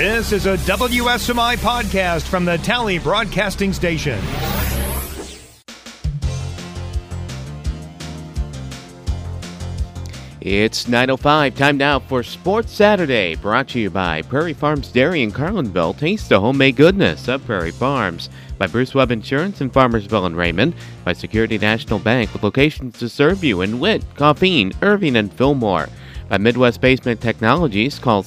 This is a WSMI podcast from the Tally Broadcasting Station. It's 9:05, time now for Sports Saturday, brought to you by Prairie Farms Dairy in Carlinville. Taste the homemade goodness of Prairie Farms. By Bruce Webb Insurance in Farmersville and Raymond. By Security National Bank with locations to serve you in Witt, Coffeen, Irving, and Fillmore. By Midwest Basement Technologies, call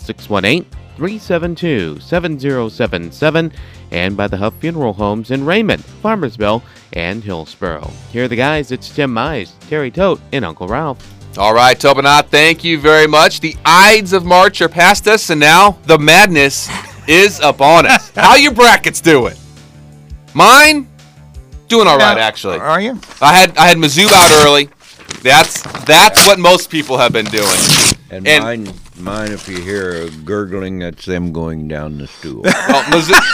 618-372-7077. And by the Huff Funeral Homes in Raymond, Farmersville, and Hillsboro. Here are the guys. It's Tim Mize, Terry Tote, and Uncle Ralph. All right, Tobinat, thank you very much. The Ides of March are past us, and now the madness is upon us. How your brackets doing? Mine? Doing all right, actually. Are you? I had Mizzou out early. That's what most people have been doing. And mine, if you hear a gurgling, that's them going down the stool. Well,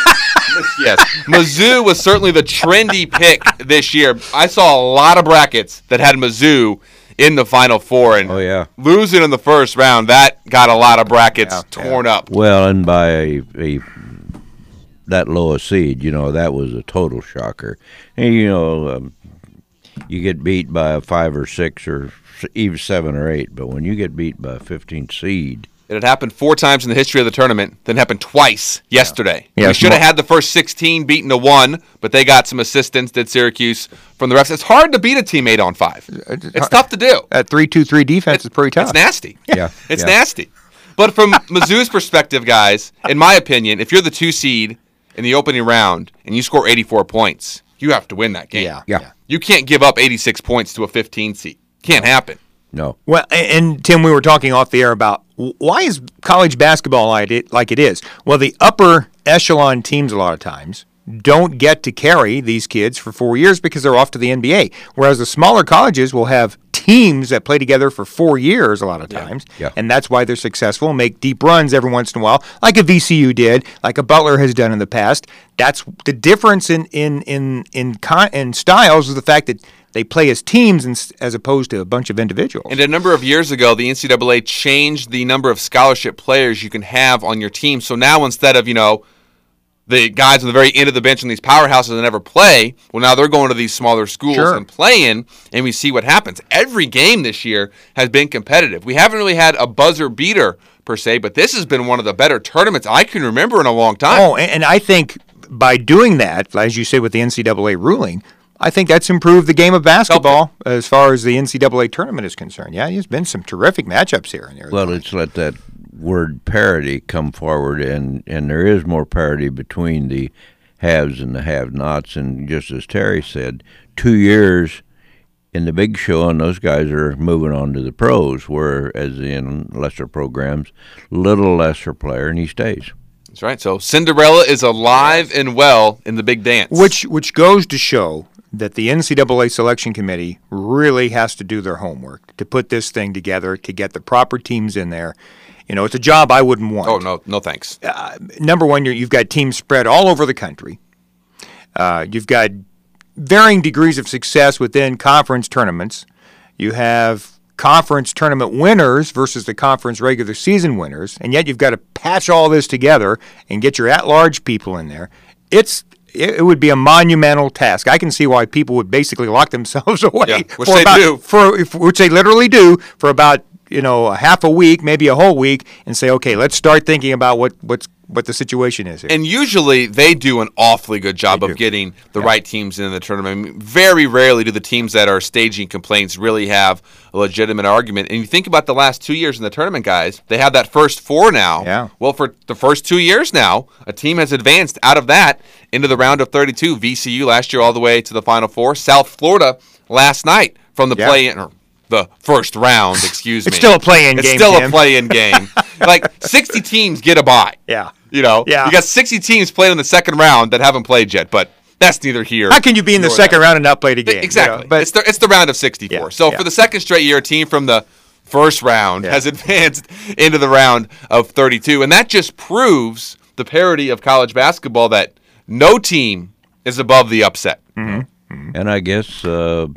Mizzou was certainly the trendy pick this year. I saw a lot of brackets that had Mizzou in the Final Four, and losing in the first round, that got a lot of brackets torn up. Well, and by that low a seed, that was a total shocker. And, you get beat by a 5 or 6 or even 7 or 8, but when you get beat by a 15th seed. It had happened 4 times in the history of the tournament, then happened twice yesterday. Yeah, we should have had the first 16 beaten to 1, but they got some assistance, did Syracuse, from the refs. It's hard to beat a team 8-on-5. It's tough to do. That 3-2-3 defense is pretty tough. It's nasty. It's nasty. But from Mizzou's perspective, guys, in my opinion, if you're the 2 seed in the opening round and you score 84 points, you have to win that game. Yeah. You can't give up 86 points to a 15 seed. Can't happen. No. Well, and Tim, we were talking off the air about why is college basketball like it is? Well, the upper echelon teams a lot of times don't get to carry these kids for 4 years because they're off to the NBA, whereas the smaller colleges will have teams that play together for 4 years a lot of times, and that's why they're successful and make deep runs every once in a while, like a VCU did, like a Butler has done in the past. That's the difference in styles is the fact that they play as teams as opposed to a bunch of individuals. And a number of years ago, the NCAA changed the number of scholarship players you can have on your team. So now instead of, the guys on the very end of the bench in these powerhouses that never play, well, now they're going to these smaller schools and playing, and we see what happens. Every game this year has been competitive. We haven't really had a buzzer beater, per se, but this has been one of the better tournaments I can remember in a long time. Oh, and I think by doing that, as you say with the NCAA ruling, I think that's improved the game of basketball as far as the NCAA tournament is concerned. Yeah, there's been some terrific matchups here and there. Well, it's let that word parity come forward, and there is more parity between the haves and the have-nots. And just as Terry said, 2 years in the big show, and those guys are moving on to the pros, whereas in lesser programs, little lesser player, and he stays. That's right. So Cinderella is alive and well in the big dance. Which goes to show that the NCAA selection committee really has to do their homework to put this thing together, to get the proper teams in there. It's a job I wouldn't want. Oh, no thanks. Number one, you've got teams spread all over the country. You've got varying degrees of success within conference tournaments. You have conference tournament winners versus the conference regular season winners, and yet you've got to patch all this together and get your at-large people in there. It would be a monumental task. I can see why people would basically lock themselves away. Which they literally do for about a half a week, maybe a whole week, and say, okay, let's start thinking about what the situation is here. And usually they do an awfully good job of getting the right teams in the tournament. I mean, very rarely do the teams that are staging complaints really have a legitimate argument. And you think about the last 2 years in the tournament, guys, they have that first 4 now. Yeah. Well, for the first 2 years now, a team has advanced out of that into the round of 32. VCU last year all the way to the Final Four. South Florida last night from the play-in, or the first round, excuse me. It's still a play-in game, It's still Tim. a play-in game. Like, 60 teams get a bye. Yeah. You got 60 teams playing in the second round that haven't played yet, but that's neither here. How can you be in the second round and not play the game? Exactly. But it's the round of 64. For the second straight year, a team from the first round has advanced into the round of 32, and that just proves the parity of college basketball that no team is above the upset. Mm-hmm. Mm-hmm. And I guess the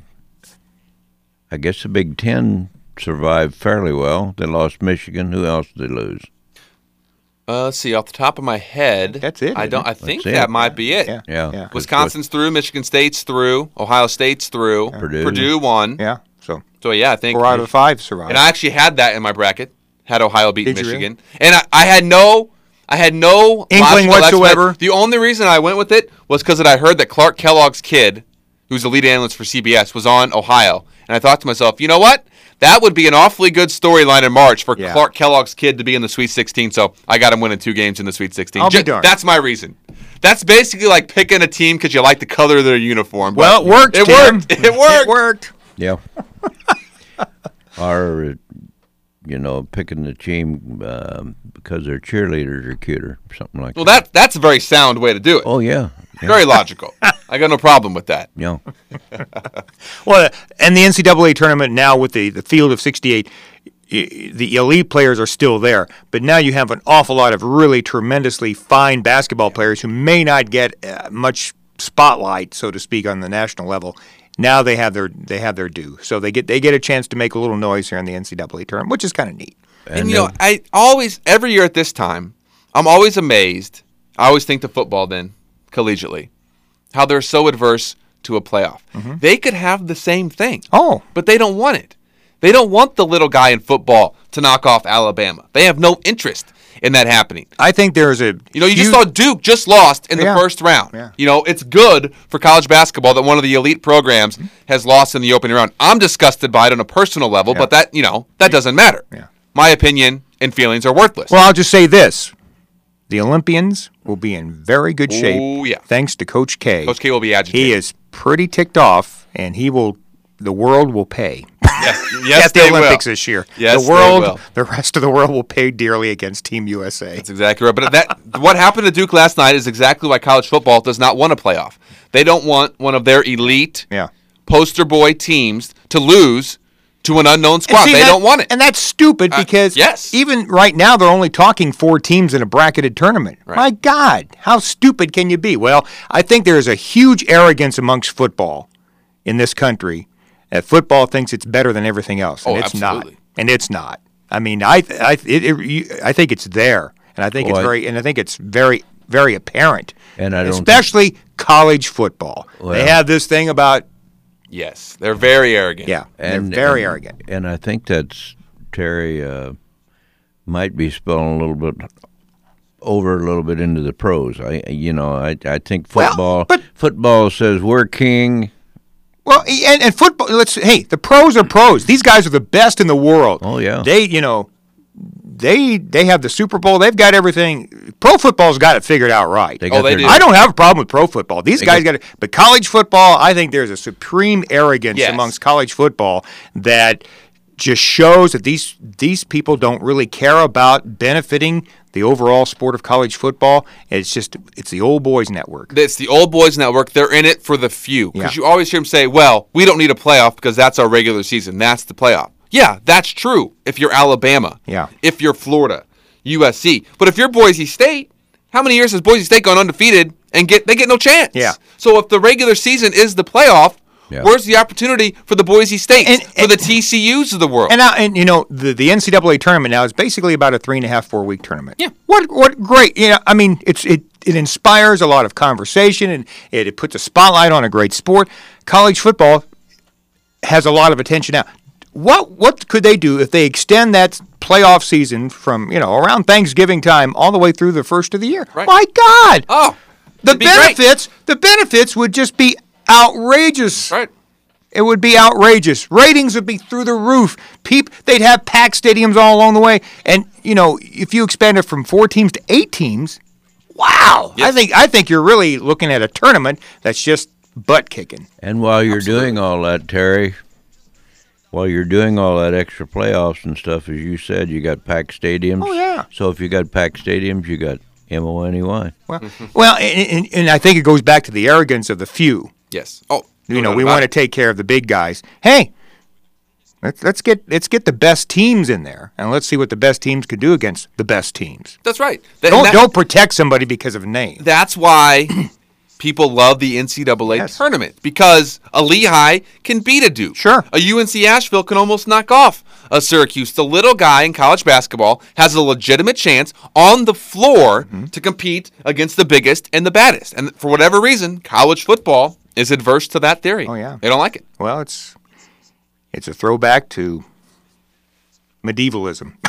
Big Ten survived fairly well. They lost Michigan. Who else did they lose? Let's see, off the top of my head, That's it, I isn't don't. it? I think That's that it. might be it. Yeah. Wisconsin's through, Michigan State's through, Ohio State's through, Purdue. won. Yeah. So So yeah, I think 4 out of the 5 survived. And I actually had that in my bracket. Had Ohio beat Did you Michigan, and I had no Inkling logical whatsoever. explanation. The only reason I went with it was because I heard that Clark Kellogg's kid, who's the lead analyst for CBS, was on Ohio, and I thought to myself, you know what? That would be an awfully good storyline in March for Yeah. Clark Kellogg's kid to be in the Sweet 16. So I got him winning 2 games in the Sweet 16. I'll be darned. That's my reason. That's basically like picking a team because you like the color of their uniform. well, it worked. It Tim. worked. It worked. It worked. Yeah. Or, picking the team because their cheerleaders are cuter, something like Well, that. that's a very sound way to do it. Oh, yeah. Very logical. I got no problem with that. Yeah. Well, and the NCAA tournament now with the field of 68, the elite players are still there, but now you have an awful lot of really tremendously fine basketball players who may not get much spotlight, so to speak, on the national level. Now they have their due, so they get a chance to make a little noise here in the NCAA tournament, which is kind of neat. And I always, every year at this time, I'm always amazed. I always think to football then, collegiately, how they're so adverse to a playoff. They could have the same thing. Oh. But they don't want it. They don't want the little guy in football to knock off Alabama. They have no interest in that happening. I think there's a You just saw Duke just lost in the Yeah. first round. Yeah. It's good for college basketball that one of the elite programs has lost in the opening round. I'm disgusted by it on a personal level, but that doesn't matter. Yeah. My opinion and feelings are worthless. Well, I'll just say this. The Olympians will be in very good shape Oh, yeah. thanks to Coach K. Coach K will be agitated. He is pretty ticked off, and the world will pay. Yes, at the they Olympics will. this year. Yes, the world, they will. the rest of the world will pay dearly against Team USA. That's exactly right. But what happened to Duke last night is exactly why college football does not want a playoff. They don't want one of their elite Yeah. poster boy teams to lose to an unknown And squad. see, They that- don't want it. And that's stupid because yes. even right now they're only talking 4 teams in a bracketed tournament. Right. My God, how stupid can you be? Well, I think there is a huge arrogance amongst football in this country that football thinks it's better than everything else, and Oh, it's absolutely. not. And it's not. I mean, I think it's there, and I think it's very, very apparent. And I don't especially college football. They have this thing about Yes, they're very arrogant. they're very arrogant. And I think that's Terry might be spilling a little bit into the pros. I think football. but- football says we're king. Well, and football. The pros are pros. These guys are the best in the world. Oh, yeah. They have the Super Bowl. They've got everything. Pro football's got it figured out right. They got they their- do. I don't have a problem with pro football. These guys got it. But college football, I think there's a supreme arrogance Yes. amongst college football that just shows that these people don't really care about benefiting the overall sport of college football. It's the old boys network. It's the old boys network. They're in it for the few. Because you always hear them say, well, we don't need a playoff because that's our regular season. That's the playoff. Yeah, that's true if you're Alabama. Yeah. If you're Florida, USC. But if you're Boise State, how many years has Boise State gone undefeated and they get no chance? Yeah. So if the regular season is the playoff, Yeah. where's the opportunity for the Boise States, for And- the TCUs of the world? And now, the NCAA tournament now is basically about a 3.5, 4 week tournament. Yeah. What great. I mean, it inspires a lot of conversation and it puts a spotlight on a great sport. College football has a lot of attention now. What could they do if they extend that playoff season from around Thanksgiving time all the way through the first of the year? Right. My God! Oh, the it'd be great. benefits would just be outrageous. Right. It would be outrageous. Ratings would be through the roof. They'd have packed stadiums all along the way. And if you expand it from 4 teams to 8 teams, wow! Yes. I think you're really looking at a tournament that's just butt kicking. And while you're doing all that, Terry, while you're doing all that extra playoffs and stuff, as you said, you got packed stadiums. Oh, yeah. So if you got packed stadiums, you got MONEY. Well, and I think it goes back to the arrogance of the few. Yes. Oh, We want to take care of the big guys. Hey, let's get the best teams in there, and let's see what the best teams could do against the best teams. That's right. Don't protect somebody because of a name. That's why people love the NCAA Yes. tournament because a Lehigh can beat a Duke. Sure. A UNC Asheville can almost knock off a Syracuse. The little guy in college basketball has a legitimate chance on the floor to compete against the biggest and the baddest. And for whatever reason, college football is adverse to that theory. Oh, yeah. They don't like it. Well, it's a throwback to medievalism.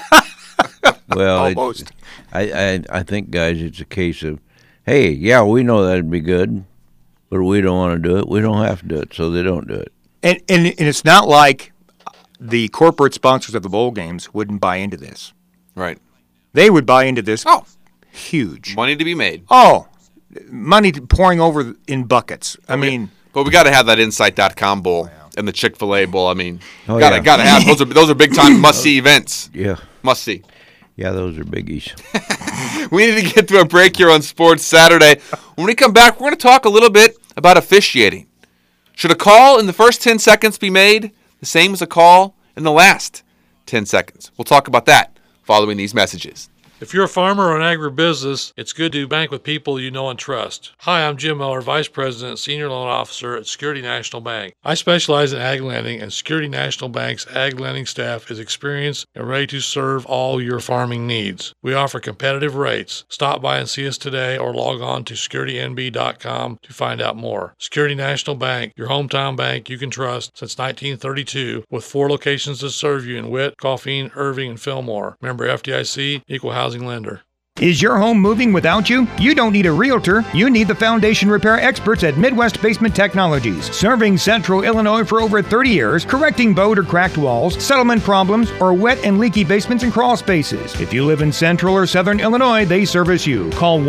Well, Almost. I think, guys, it's a case of, hey, yeah, we know that'd be good, but we don't want to do it. We don't have to do it, so they don't do it. And it's not like the corporate sponsors of the bowl games wouldn't buy into this. Right. They would buy into this. Oh, Huge. money to be made. Oh, money pouring over in buckets. I mean, But we got to have that Insight.com bowl and the Chick-fil-A bowl. I mean, Oh, gotta yeah. have those are big time must see events. Yeah. Must see. Yeah, those are biggies. We need to get to a break here on Sports Saturday. When we come back, we're going to talk a little bit about officiating. Should a call in the first 10 seconds be made the same as a call in the last 10 seconds? We'll talk about that following these messages. If you're a farmer or an agribusiness, it's good to bank with people you know and trust. Hi, I'm Jim Miller, Vice President and Senior Loan Officer at Security National Bank. I specialize in ag lending, and Security National Bank's ag lending staff is experienced and ready to serve all your farming needs. We offer competitive rates. Stop by and see us today or log on to securitynb.com to find out more. Security National Bank, your hometown bank you can trust since 1932, with 4 locations to serve you in Witt, Coffeen, Irving, and Fillmore. Member FDIC, Equal Housing Lender. Is your home moving without you? You don't need a realtor. You need the foundation repair experts at Midwest Basement Technologies. Serving Central Illinois for over 30 years, correcting bowed or cracked walls, settlement problems, or wet and leaky basements and crawl spaces. If you live in Central or Southern Illinois, they service you. Call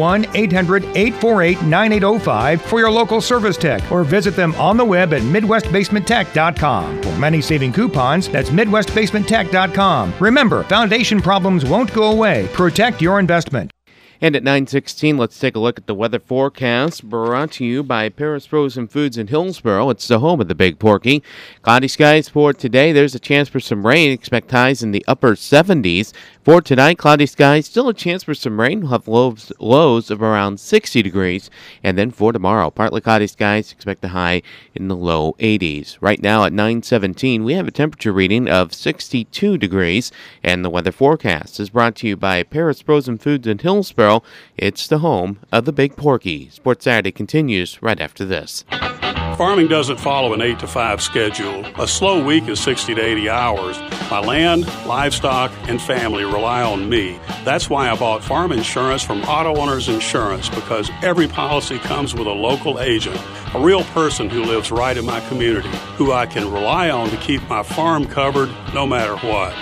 1-800-848-9805 for your local service tech or visit them on the web at MidwestBasementTech.com. For many saving coupons, that's MidwestBasementTech.com. Remember, foundation problems won't go away. Protect your investment. And at 9:16, let's take a look at the weather forecast brought to you by Paris Frozen Foods in Hillsboro. It's the home of the Big Porky. Cloudy skies for today. There's a chance for some rain. Expect highs in the upper 70s. For tonight, cloudy skies. Still a chance for some rain. We'll have lows of around 60 degrees. And then for tomorrow, partly cloudy skies. Expect a high in the low 80s. Right now at 9:17, we have a temperature reading of 62 degrees. And the weather forecast is brought to you by Paris Frozen Foods in Hillsboro. It's the home of the Big Porky. Sports Saturday continues right after this. Farming doesn't follow an 8 to 5 schedule. A slow week is 60 to 80 hours. My land, livestock, and family rely on me. That's why I bought farm insurance from Auto Owners Insurance, because every policy comes with a local agent, a real person who lives right in my community, who I can rely on to keep my farm covered no matter what.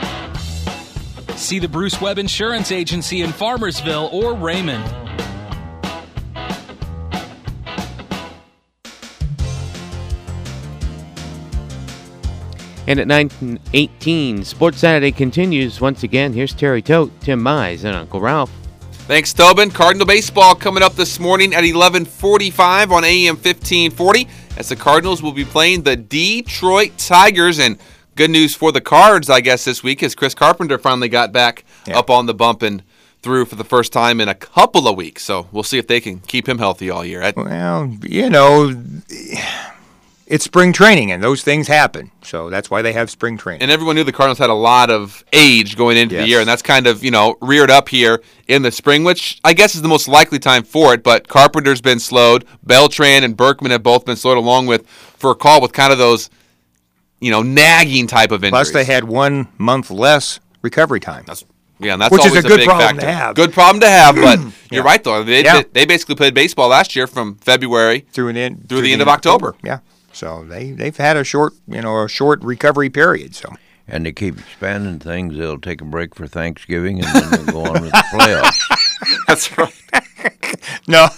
See the Bruce Webb Insurance Agency in Farmersville or Raymond. And at 9:18, Sports Saturday continues once again. Here's Terry Tote, Tim Mize, and Uncle Ralph. Thanks, Tobin. Cardinal baseball coming up this morning at 11:45 on AM 1540 as the Cardinals will be playing the Detroit Tigers. And good news for the Cards, I guess, this week, as Chris Carpenter finally got back up on the bump and threw for the first time in a couple of weeks. So we'll see if they can keep him healthy all year. Well, you know, it's spring training, and those things happen. So that's why they have spring training. And everyone knew the Cardinals had a lot of age going into the year, and that's kind of, reared up here in the spring, which I guess is the most likely time for it. But Carpenter's been slowed. Beltran and Berkman have both been slowed, along with for a call with kind of those, nagging type of injuries. Plus, they had 1 month less recovery time. That's which always is a good big problem factor. to have. Good problem to have, but you're right, though. They Yeah. basically played baseball last year from February through the end of October. Yeah. So they've had a short recovery period. So And they keep expanding things. They'll take a break for Thanksgiving, and then they'll go on with the playoffs. That's right. no,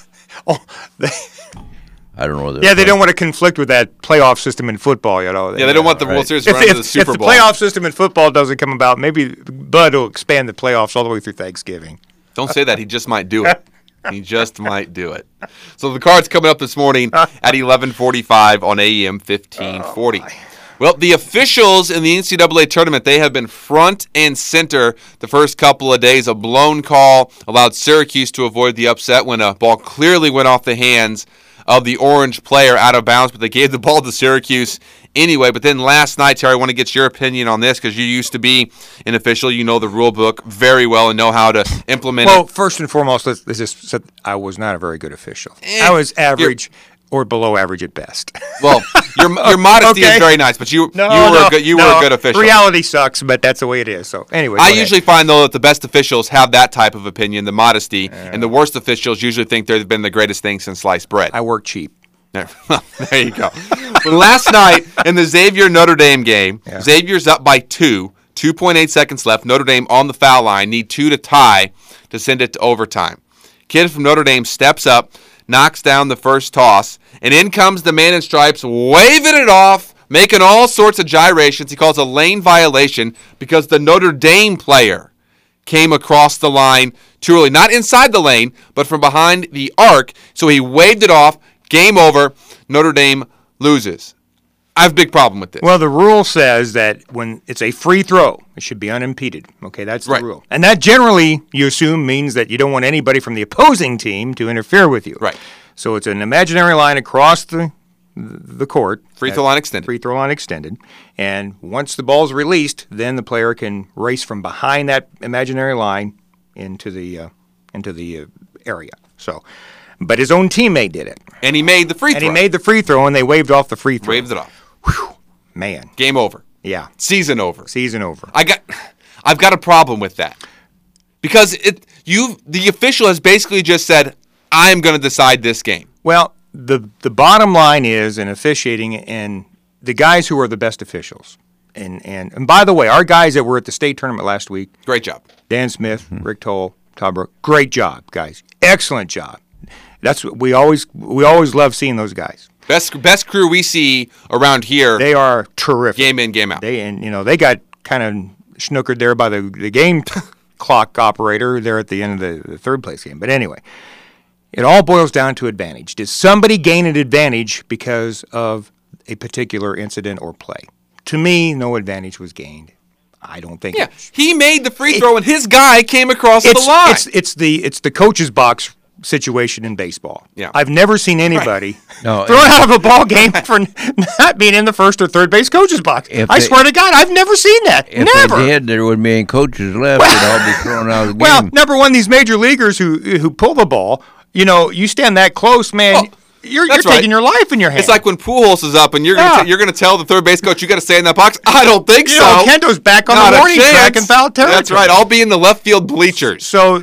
I don't know. they don't want to conflict with that playoff system in football. They don't want the World Series to run to the Super Bowl. If the playoff system in football doesn't come about, maybe Bud will expand the playoffs all the way through Thanksgiving. Don't say that. He just might do it. He just might do it. So the Cards coming up this morning at 11:45 on AM 1540. Well, the officials in the NCAA tournament, they have been front and center the first couple of days. A blown call allowed Syracuse to avoid the upset when a ball clearly went off the hands of the orange player out of bounds, but they gave the ball to Syracuse anyway. But then last night, Terry, I want to get your opinion on this because you used to be an official. You know the rule book very well and know how to implement it. Well, first and foremost, let's just say I was not a very good official. I was average or below average at best. Well, your modesty is very nice, but you were a good official. Reality sucks, but that's the way it is. So anyway, I usually find, though, that the best officials have that type of opinion, the modesty, and the worst officials usually think they've been the greatest thing since sliced bread. I work cheap. There you go. But last night in the Xavier-Notre Dame game, Xavier's up by 2.8 seconds left. Notre Dame on the foul line, need 2 to tie to send it to overtime. Kid from Notre Dame steps up, knocks down the first toss, and in comes the man in stripes, waving it off, making all sorts of gyrations. He calls a lane violation because the Notre Dame player came across the line too early. Not inside the lane, but from behind the arc. So he waved it off. Game over. Notre Dame loses. I have a big problem with this. Well, the rule says that when it's a free throw, it should be unimpeded. Okay, that's the rule. And that generally, you assume, means that you don't want anybody from the opposing team to interfere with you. Right. So it's an imaginary line across the court. Free throw line extended. Free throw line extended. And once the ball's released, then the player can race from behind that imaginary line into the area. So, but his own teammate did it. And he made the free throw. And he made the free throw, and they waved off the free throw. Waved it off. Whew, man. Game over. Yeah. Season over. Season over. I've got a problem with that. Because the official has basically just said, I'm going to decide this game. Well, the bottom line is in officiating and the guys who are the best officials. And by the way, our guys that were at the state tournament last week. Great job. Dan Smith, Rick Toll, Todd Brooke. Great job, guys. Excellent job. That's what we always love seeing those guys. Best crew we see around here. They are terrific. Game in, game out. They got kind of snookered there by the game clock operator there at the end of the third place game. But anyway, it all boils down to advantage. Did somebody gain an advantage because of a particular incident or play? To me, no advantage was gained. I don't think. Yeah, he made the free throw and his guy came across the line. It's the coach's box situation in baseball. Yeah. I've never seen anybody thrown out of a ball game for not being in the first or third base coach's box. I swear to God, I've never seen that. If never. they did, there wouldn't be any coaches left. They'd all be thrown out of the game. Well, number one, these major leaguers who pull the ball, you stand that close, man. You're taking your life in your hands. It's like when Pujols is up and you're gonna tell the third base coach you got to stay in that box. I don't think so. Kento's back on the warning track in foul territory. That's right. I'll be in the left field bleachers. So,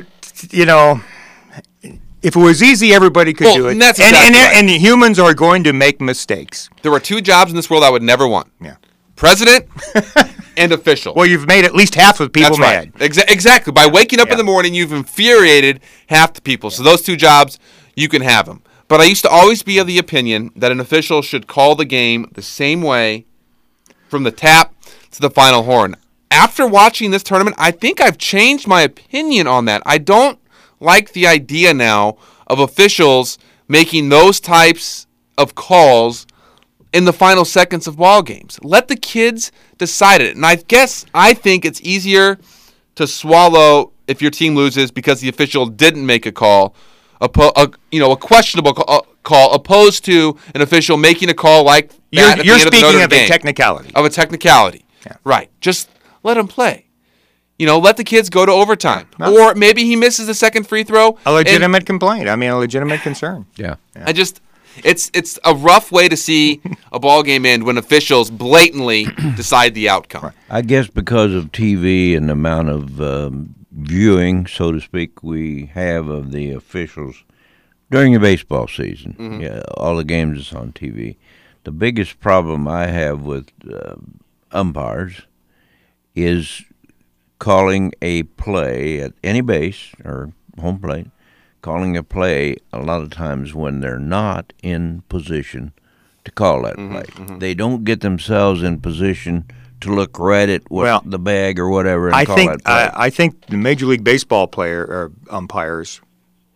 if it was easy, everybody could do it. And that's exactly right. And humans are going to make mistakes. There were 2 jobs in this world I would never want. Yeah. President and official. Well, you've made at least half of people mad. Right. Exactly. By waking up in the morning, you've infuriated half the people. So those 2 jobs, you can have them. But I used to always be of the opinion that an official should call the game the same way from the tap to the final horn. After watching this tournament, I think I've changed my opinion on that. I don't like the idea now of officials making those types of calls in the final seconds of ball games. Let the kids decide it. And I think it's easier to swallow if your team loses because the official didn't make a call, a questionable call, opposed to an official making a call like that. You're speaking of a technicality. Of a technicality. Yeah. Right. Just let them play. Let the kids go to overtime. No. Or maybe he misses the second free throw. A legitimate complaint. I mean, a legitimate concern. Yeah. It's a rough way to see a ball game end when officials blatantly decide the outcome. Right. I guess because of TV and the amount of viewing, so to speak, we have of the officials during the baseball season. Mm-hmm. Yeah, all the games is on TV. The biggest problem I have with umpires is calling a play at any base or home plate, calling a play a lot of times when they're not in position to call that play. Mm-hmm. They don't get themselves in position to look right at the bag or whatever and call that play. I think the Major League Baseball umpires,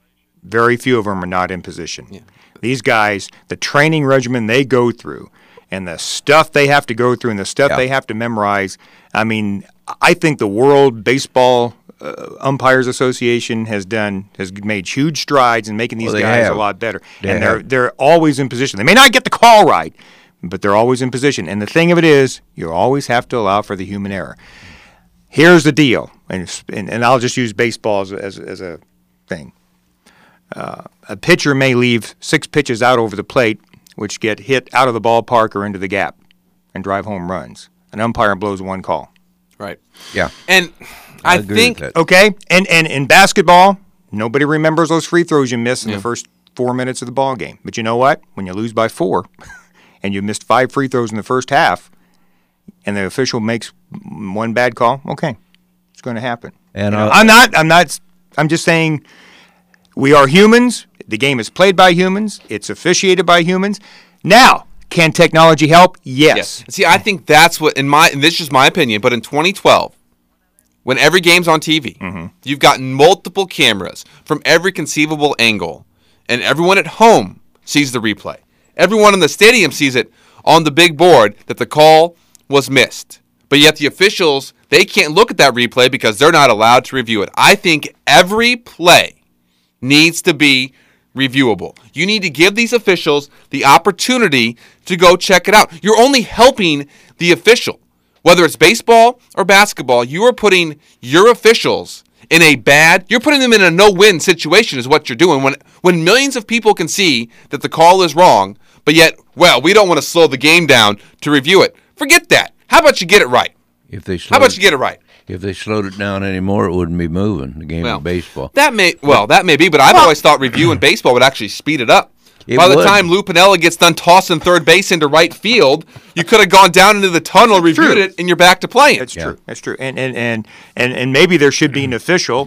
very few of them are not in position. Yeah. These guys, the training regimen they go through, and the stuff they have to go through and the stuff they have to memorize. I mean, I think the World Baseball Umpires Association has made huge strides in making these guys a lot better. They're always in position. They may not get the call right, but they're always in position. And the thing of it is, you always have to allow for the human error. Here's the deal, and I'll just use baseball as a thing. A pitcher may leave 6 pitches out over the plate, which get hit out of the ballpark or into the gap and drive home runs. An umpire blows 1 call. Right. Yeah. And I think okay, and in basketball, nobody remembers those free throws you miss in the first 4 minutes of the ball game. But you know what? When you lose by 4 and you missed 5 free throws in the first half and the official makes 1 bad call, okay. It's going to happen. And I'm just saying we are humans. The game is played by humans. It's officiated by humans. Now, can technology help? Yes. See, I think that's what, and this is just my opinion, but in 2012, when every game's on TV, you've got multiple cameras from every conceivable angle, and everyone at home sees the replay. Everyone in the stadium sees it on the big board that the call was missed. But yet the officials, they can't look at that replay because they're not allowed to review it. I think every play needs to be reviewable. You need to give these officials the opportunity to go check it out. You're only helping the official. Whether it's baseball or basketball, you are putting your officials you're putting them in a no-win situation is what you're doing. When millions of people can see that the call is wrong, but yet, we don't want to slow the game down to review it. Forget that. How about you get it right? How about you get it right? If they slowed it down anymore, it wouldn't be moving, the game of baseball. That may be, but I've always thought review in baseball would actually speed it up. By the time Lou Piniella gets done tossing third base into right field, you could have gone down into the tunnel, reviewed it, and you're back to playing. That's true. That's true. And maybe there should be an official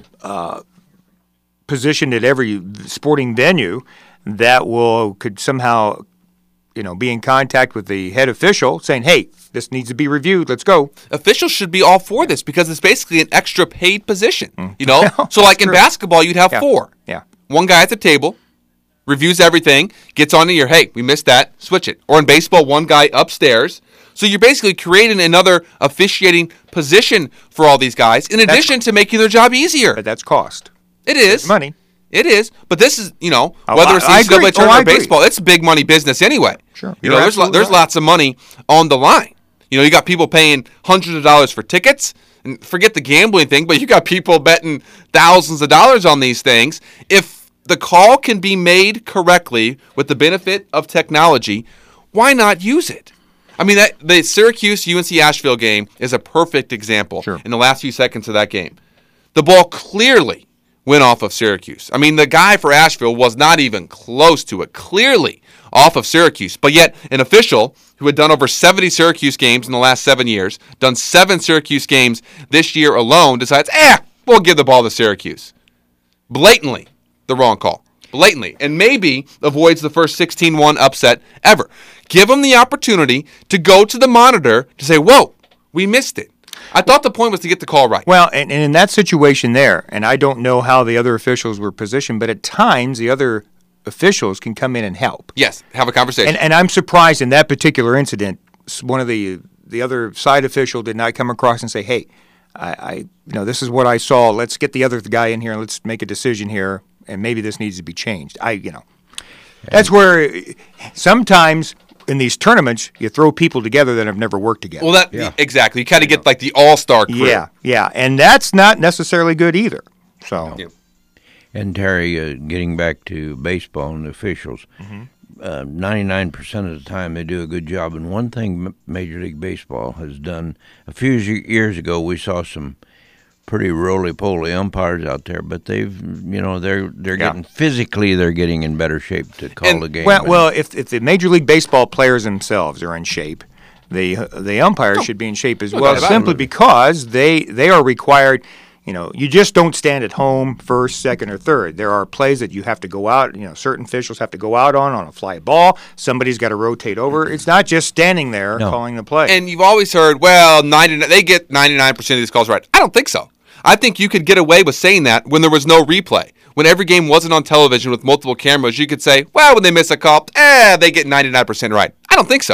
positioned at every sporting venue that could somehow, be in contact with the head official, saying, "Hey, this needs to be reviewed. Let's go." Officials should be all for this because it's basically an extra paid position. So like in basketball, you'd have 4. Yeah. One guy at the table. Reviews everything, gets on to your, hey, we missed that, switch it. Or in baseball, one guy upstairs. So you're basically creating another officiating position for all these guys, in addition to making their job easier. But that's cost. It is. It's money. It is. But this is, whether it's the NCAA tournament or baseball, it's big money business anyway. Sure. There's lots of money on the line. You got people paying hundreds of dollars for tickets. And forget the gambling thing, but you got people betting thousands of dollars on these things. If the call can be made correctly with the benefit of technology, why not use it? I mean, the Syracuse-UNC Asheville game is a perfect example in the last few seconds of that game. The ball clearly went off of Syracuse. I mean, the guy for Asheville was not even close to it, clearly off of Syracuse. But yet, an official who had done over 70 Syracuse games in the last 7 years, done 7 Syracuse games this year alone, decides, we'll give the ball to Syracuse. Blatantly. The wrong call. Blatantly. And maybe avoids the first 16-1 upset ever. Give them the opportunity to go to the monitor to say, whoa, we missed it. I thought the point was to get the call right. Well, and in that situation there, and I don't know how the other officials were positioned, but at times the other officials can come in and help. Yes, have a conversation. And I'm surprised in that particular incident, one of the other side official did not come across and say, hey, I this is what I saw. Let's get the other guy in here and let's make a decision here. And maybe this needs to be changed. That's where sometimes in these tournaments you throw people together that have never worked together. Well, exactly. You kind of get like the all-star crew. Yeah, and that's not necessarily good either. So, and Terry, getting back to baseball and the officials, 99% of the time they do a good job. And one thing Major League Baseball has done a few years ago, we saw some pretty roly-poly umpires out there, but they've, they're getting physically, they're getting in better shape to call the game. Well, if the Major League Baseball players themselves are in shape, the umpires should be in shape as well, simply because they are required. You just don't stand at home first, second, or third. There are plays that you have to go out. Certain officials have to go out on a fly ball. Somebody's got to rotate over. It's not just standing there calling the play. And you've always heard, they get 99% of these calls right. I don't think so. I think you could get away with saying that when there was no replay. When every game wasn't on television with multiple cameras, you could say, when they miss a call, they get 99% right. I don't think so.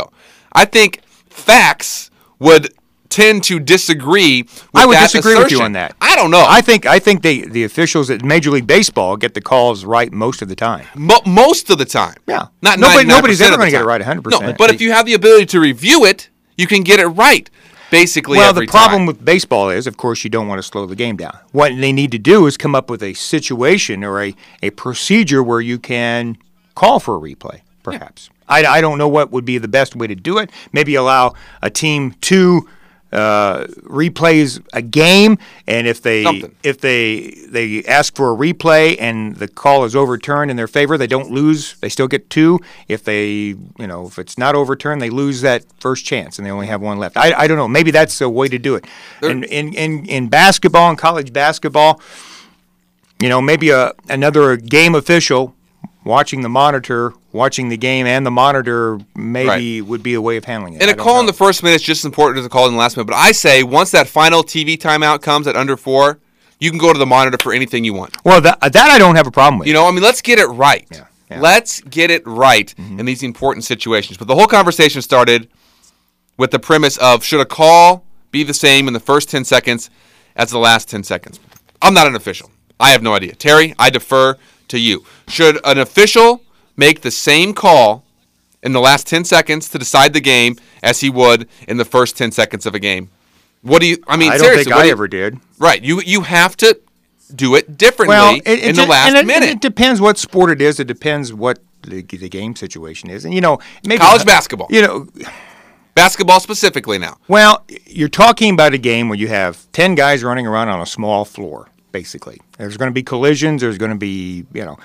I think facts would tend to disagree with I would that disagree assertion. with you on that. I don't know. I think the officials at Major League Baseball get the calls right most of the time. Most of the time. Yeah. Not Nobody's 99% ever of the going to get it time. right 100%. No, but if you have the ability to review it, you can get it right basically every the problem time. with baseball is, of course, you don't want to slow the game down. What they need to do is come up with a situation or a procedure where you can call for a replay, perhaps. I don't know what would be the best way to do it. Maybe allow a team to replays a game, and if they ask for a replay and the call is overturned in their favor, they don't lose. They still get 2. If if it's not overturned, they lose that first chance and they only have 1 left. I don't know. Maybe that's a way to do it. And in basketball and college basketball, maybe another game official watching the monitor, watching the game and the monitor maybe would be a way of handling it. And a call in the first minute is just as important as a call in the last minute. But I say once that final TV timeout comes at under 4, you can go to the monitor for anything you want. Well, that I don't have a problem with. Let's get it right. Yeah. Let's get it right in these important situations. But the whole conversation started with the premise of should a call be the same in the first 10 seconds as the last 10 seconds? I'm not an official. I have no idea. Terry, I defer to you. Should an official make the same call in the last 10 seconds to decide the game as he would in the first 10 seconds of a game? I don't think I ever did. Right. You have to do it differently in the last minute. It depends what sport it is. It depends what the game situation is. And, maybe college basketball. Basketball specifically now. Well, you're talking about a game where you have 10 guys running around on a small floor, basically. There's going to be collisions. There's going to be,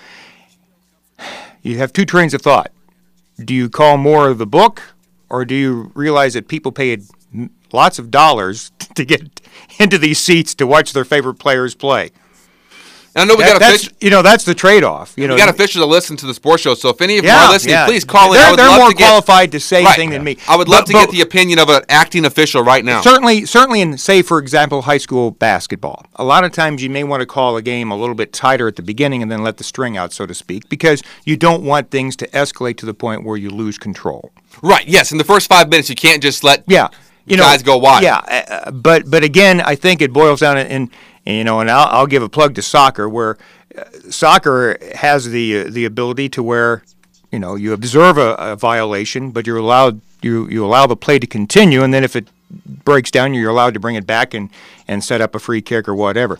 you have 2 trains of thought. Do you call more of the book, or do you realize that people paid lots of dollars to get into these seats to watch their favorite players play? And I know that's the trade-off. We got officials that listen to the sports show, so if any of you are listening, please call in. They're more qualified to say anything than me. I would love to get the opinion of an acting official right now. Certainly in, say, for example, high school basketball. A lot of times you may want to call a game a little bit tighter at the beginning and then let the string out, so to speak, because you don't want things to escalate to the point where you lose control. Right, yes. In the first 5 minutes, you can't just let guys go wild. Yeah, but again, I think it boils down and I'll give a plug to soccer, where soccer has the ability to where you observe a violation, but you're allowed you allow the play to continue, and then if it breaks down, you're allowed to bring it back and set up a free kick or whatever.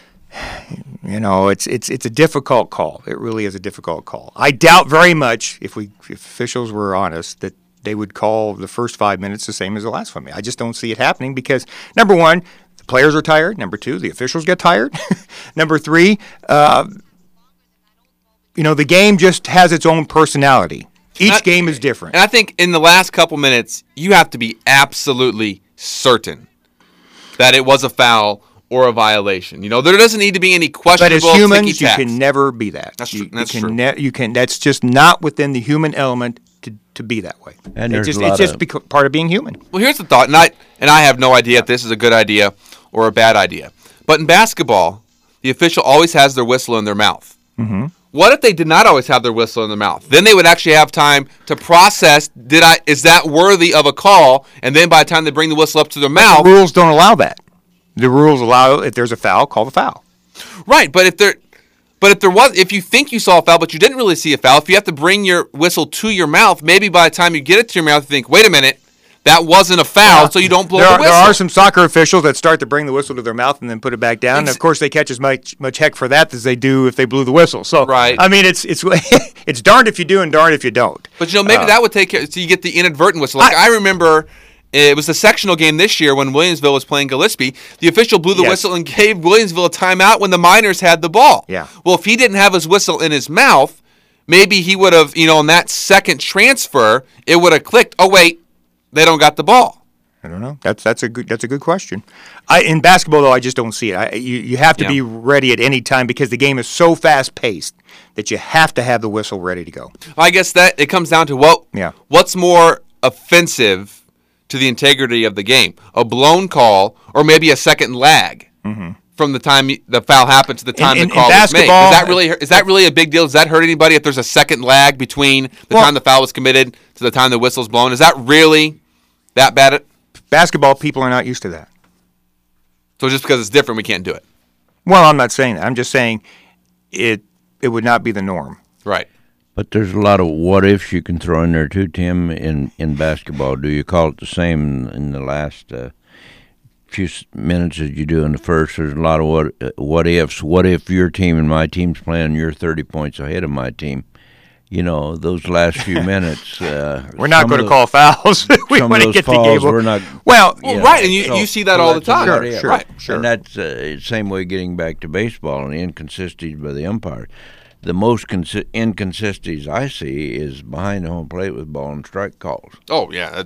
It's a difficult call. It really is a difficult call. I doubt very much if officials were honest that they would call the first 5 minutes the same as the last 5 minutes. I just don't see it happening because, number one, the players are tired. Number two, the officials get tired. Number three, the game just has its own personality. Each game is different. And I think in the last couple minutes, you have to be absolutely certain that it was a foul or a violation. There doesn't need to be any questionable. But as humans, you can never be that. That's true. That's just not within the human element to be that way. And it's just part of being human. Well, here's the thought, and I have no idea if this is a good idea or a bad idea. But in basketball, the official always has their whistle in their mouth. Mm-hmm. What if they did not always have their whistle in their mouth? Then they would actually have time to process, is that worthy of a call? And then by the time they bring the whistle up to their mouth... The rules don't allow that. The rules allow, if there's a foul, call the foul. Right, but if you think you saw a foul, but you didn't really see a foul, if you have to bring your whistle to your mouth, maybe by the time you get it to your mouth, you think, wait a minute, that wasn't a foul, so you don't blow the whistle. There are some soccer officials that start to bring the whistle to their mouth and then put it back down. And of course, they catch as much heck for that as they do if they blew the whistle. So, right. I mean, it's it's darned if you do and darned if you don't. But maybe that would take care, so you get the inadvertent whistle. I remember. It was the sectional game this year when Williamsville was playing Gillespie. The official blew the whistle and gave Williamsville a timeout when the Miners had the ball. Yeah. Well, if he didn't have his whistle in his mouth, maybe he would have, on that second transfer, it would have clicked. Oh wait, they don't got the ball. I don't know. That's a good question. In basketball though, I just don't see it. You have to be ready at any time because the game is so fast paced that you have to have the whistle ready to go. I guess that it comes down to what's more offensive to the integrity of the game, a blown call or maybe a second lag from the time the foul happened to the time the in call was made. basketball, Is that really a big deal? Does that hurt anybody if there's a second lag between the time the foul was committed to the time the whistle's blown? Is that really that bad? Basketball people are not used to that. So just because it's different, we can't do it. Well, I'm not saying that. I'm just saying it would not be the norm. Right. But there's a lot of what ifs you can throw in there too, Tim. In basketball, do you call it the same in the last few minutes as you do in the first? There's a lot of what ifs. What if your team and my team's playing? You're 30 points ahead of my team. You know, those last few minutes. We're not going to call fouls. We want to get the game. We're not. Well, right, and you see that all the time. Sure. And that's same way getting back to baseball and the inconsistencies by the umpire. The most inconsistencies I see is behind the home plate with ball and strike calls. Oh, yeah.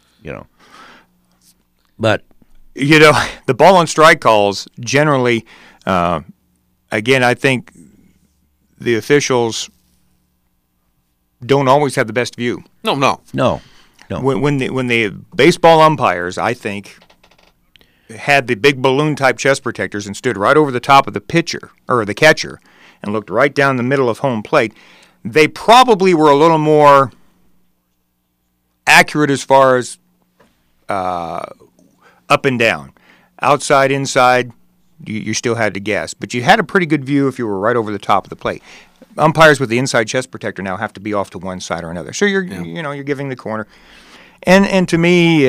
But the ball and strike calls generally, again, I think the officials don't always have the best view. No. When the baseball umpires, I think, had the big balloon type chest protectors and stood right over the top of the pitcher or the catcher and looked right down the middle of home plate, they probably were a little more accurate as far as up and down. Outside, inside, you still had to guess. But you had a pretty good view if you were right over the top of the plate. Umpires with the inside chest protector now have to be off to one side or another. So you're giving the corner. And to me,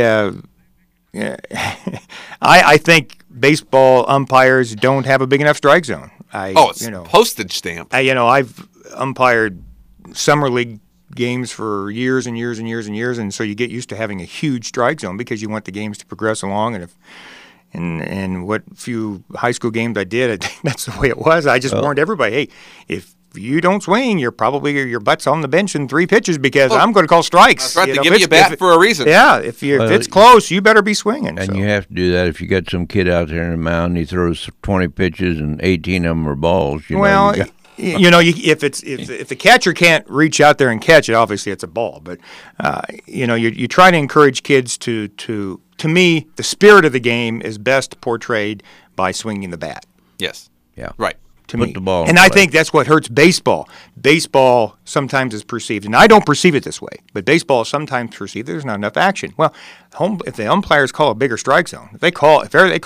I think baseball umpires don't have a big enough strike zone. It's postage stamp. I've umpired summer league games for years and years and years and years, and so you get used to having a huge strike zone because you want the games to progress along. And what few high school games I did, I think that's the way it was. I just warned everybody, hey, if you don't swing, you're probably your butt's on the bench in 3 pitches because I'm going to call strikes. That's right. They give you a bat for a reason. Yeah, if it's close, you better be swinging. And you have to do that if you got some kid out there in the mound and he throws 20 pitches and 18 of them are balls. If the catcher can't reach out there and catch it, obviously it's a ball. But you try to encourage kids to me, the spirit of the game is best portrayed by swinging the bat. Yes. Yeah. Right. To Put me. the ball in and I play. think that's what hurts baseball. Baseball sometimes is perceived, and I don't perceive it this way, but baseball is sometimes perceived there's not enough action. Well, if the umpires call a bigger strike zone, if they call,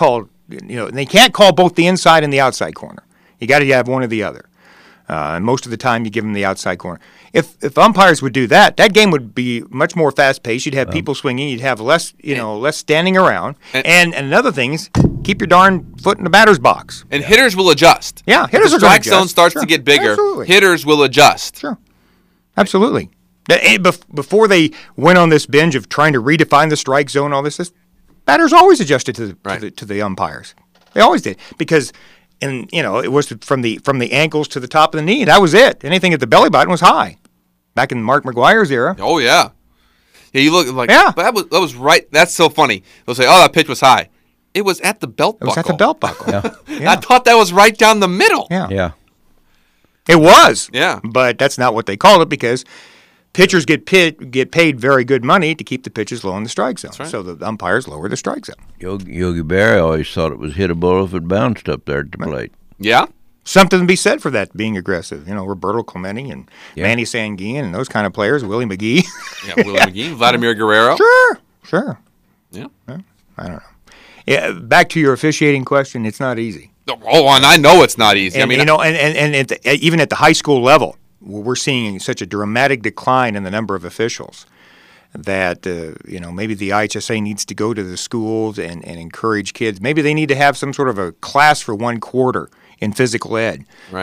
and they can't call both the inside and the outside corner. You got to have one or the other. And most of the time, you give them the outside corner. If umpires would do that, that game would be much more fast paced. You'd have people swinging. You'd have less standing around. And another thing is keep your darn foot in the batter's box. And hitters will adjust. Yeah, hitters if the strike zone starts to get bigger. Absolutely. Hitters will adjust. Sure, absolutely. Before they went on this binge of trying to redefine the strike zone, all this batters always adjusted to the umpires. They always did because. And it was from the ankles to the top of the knee. That was it. Anything at the belly button was high. Back in Mark McGwire's era. Oh yeah, yeah. You look like yeah. But that was right. That's so funny. They'll say, "Oh, that pitch was high." It was at the belt buckle. It was at the belt buckle. Yeah. I thought that was right down the middle. Yeah. It was. Yeah. But that's not what they called it because pitchers get paid very good money to keep the pitches low in the strike zone. Right. So the umpires lower the strike zone. Yogi Berra always thought it was hittable if it bounced up there at the plate. Yeah. Something to be said for that being aggressive. Roberto Clemente and Manny Sanguin and those kind of players, Willie McGee. Willie McGee, Vladimir Guerrero. Sure. Yeah. I don't know. Yeah, back to your officiating question, it's not easy. Oh, and I know it's not easy. And, even at the high school level, we're seeing such a dramatic decline in the number of officials that maybe the IHSA needs to go to the schools and encourage kids. Maybe they need to have some sort of a class for 1 quarter in physical ed